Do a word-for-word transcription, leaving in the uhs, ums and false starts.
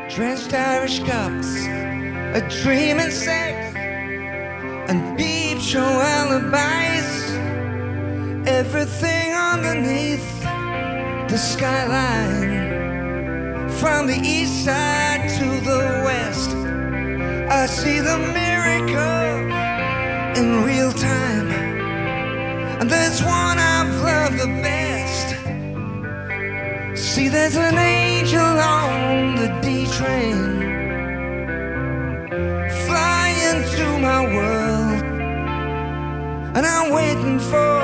drenched Irish cups, a dreaming sex, and peep show alibis. Everything underneath the skyline, from the east side to the west. I see the miracle in real time, and there's one I've loved the best. See, there's an angel on the D train, flying to my world, and I'm waiting for